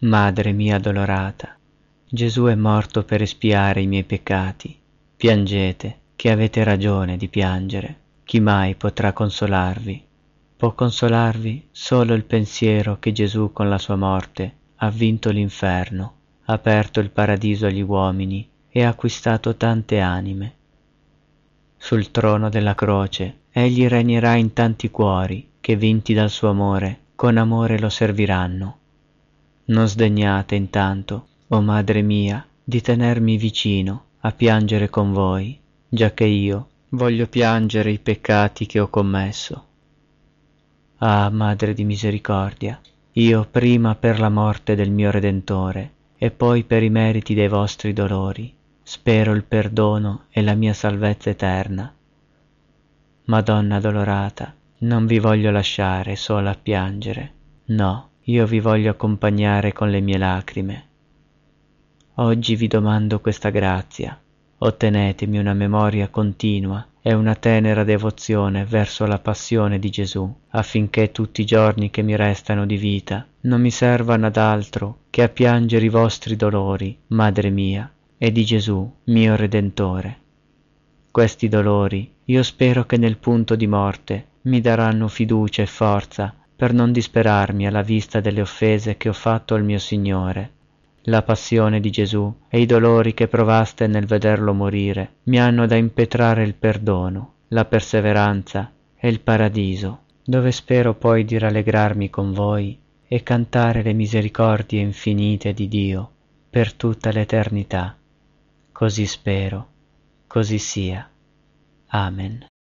Madre mia adorata, Gesù è morto per espiare i miei peccati. Piangete, che avete ragione di piangere. Chi mai potrà consolarvi? Può consolarvi solo il pensiero che Gesù con la sua morte ha vinto l'inferno, ha aperto il paradiso agli uomini e ha acquistato tante anime. Sul trono della croce egli regnerà in tanti cuori che, vinti dal suo amore, con amore lo serviranno. Non sdegnate intanto, o Madre mia, di tenermi vicino a piangere con voi, giacché io voglio piangere i peccati che ho commesso. Ah, Madre di misericordia, io prima per la morte del mio Redentore e poi per i meriti dei vostri dolori, spero il perdono e la mia salvezza eterna. Madonna adorata, non vi voglio lasciare sola a piangere, no, io vi voglio accompagnare con le mie lacrime. Oggi vi domando questa grazia, ottenetemi una memoria continua e una tenera devozione verso la passione di Gesù, affinché tutti i giorni che mi restano di vita non mi servano ad altro che a piangere i vostri dolori, Madre mia, e di Gesù, mio Redentore. Questi dolori io spero che nel punto di morte mi daranno fiducia e forza per non disperarmi alla vista delle offese che ho fatto al mio Signore. La passione di Gesù e i dolori che provaste nel vederlo morire mi hanno da impetrare il perdono, la perseveranza e il paradiso, dove spero poi di rallegrarmi con voi e cantare le misericordie infinite di Dio per tutta l'eternità. Così spero, così sia. Amen.